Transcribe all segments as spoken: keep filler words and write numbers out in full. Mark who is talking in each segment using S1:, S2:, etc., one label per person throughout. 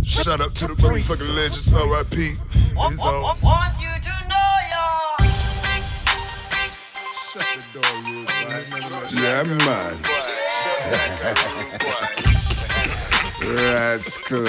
S1: Shout out to the motherfucking legends, R I P. He's on.
S2: Want you to know you're.
S1: Shut the door, Rude. Yeah, man. Rascal,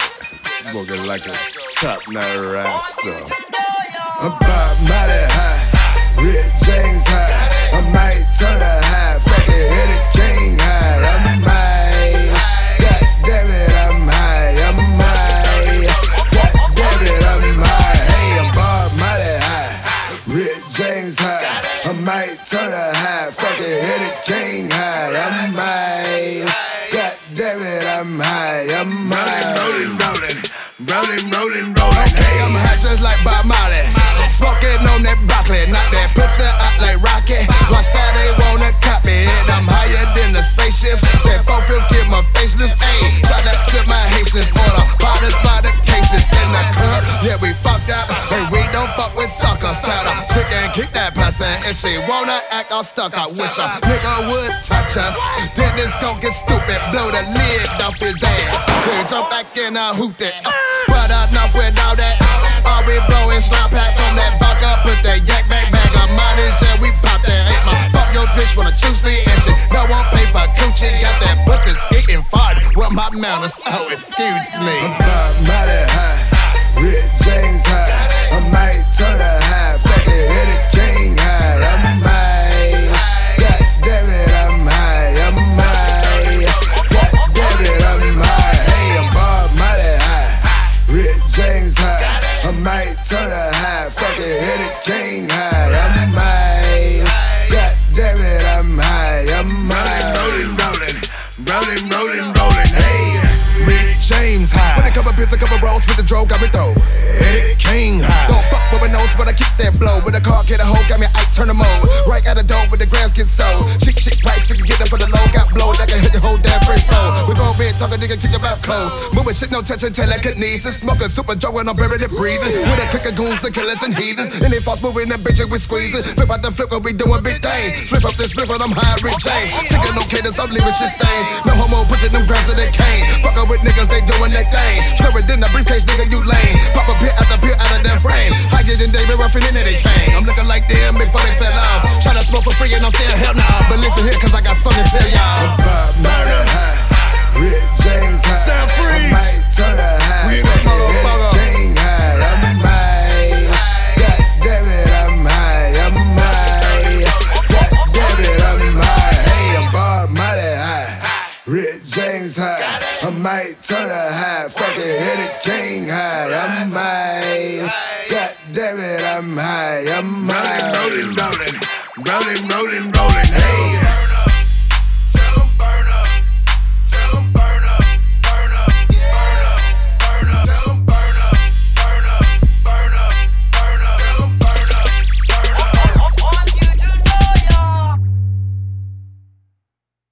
S1: smoking like a top night rasta. I'm Bob Marley high, Rick James high. I might turn a high, fuck it, hit a king high. I might, God damn it, I'm high, I'm high. God damn it, I'm high. Hey, I'm Bob Marley high, Rick James high. I might turn a high, fuck it, hit a king high. I might, God damn it, I'm high, I'm high. Rolling, rolling, rolling, rolling, rolling. Okay, I'm high just like Bob Marley. Smoking on that broccoli, knock that pussy out like Rocky. Watch that, they wanna copy it. I'm higher than the spaceship. That four fifth get my facelift. Ayy, shout out to my Haitians. Order bottles by the cases in the club. Yeah, we fucked up, and we don't fuck with suckers. Try to trick and kick that pussy. If she wanna act all stuck, I wish a nigga would touch us. Then it's gon' get stupid, blow the lid off his ass. Then jump back in and hoot it. But enough with all that. All we blowing slime packs on that vodka, put that yak back bag on mine and shit, we pop that. Ain't my fuck your bitch wanna choose me and shit. No one pay for coochie, got that bucket skating fart. What my manners? Oh, excuse me. I'm Bob Marley high, Rick James high. I might turn a high, fuck it, hit a king high. I'm high, God damn it, I'm high, I'm high. God damn it, I'm high. Hey, I'm Bob Marley high, Rick James high. I might turn a high, fuck it, hit a king high. I'm high, God damn it, I'm high, I'm high. Rolling, rolling, rolling, rolling, rolling. Hey, Rick James high. With a couple bits, a couple rolls with the dro, got me throw. Hit it king high. Don't fuck with my nose, but I keep that blow. With a car, get a hoe, got me I turn the mode. Right at the door, with the grams get sold. Chick, chick, pipe, she can get up for the low. Got blowed, I can hit the whole damn first flow. We gon' be talking, nigga, kick your mouth closed. Moving shit, no touching, telekinesis. Smoking super Joe and I'm barely breathing. With a click of goons, the killers and heathens. And they false moving and bitches we squeezing. Flip out the flip, we doing big things. Slip up this flip, and I'm high, Rick James. Sticking no cadence, I'm leaving shit stains. No homo, pushing them grams to the cane. Fuckin' with niggas, they doing their thing. Swearing in the briefcase, nigga, you lame. Pop a pit after pit out of that frame. Higher than David Ruffin into they came. I'm looking like them before they fell off. Tryna smoke for free and I'm saying hell nah. But listen here, cause I got something to tell y'all. Murder high, Rick James high. Sound free. I might turn a high. We ain't gonna motherfucker. King high, I'm high. God damn it, I'm high, I'm high. God damn it, I'm high. Hey, I'm Bob Marley high, Rick James high. I might turn a high, fuck it, hit it king high. I'm high. God damn it, I'm high, I'm high. Rolling, rolling, rolling, rolling, rolling.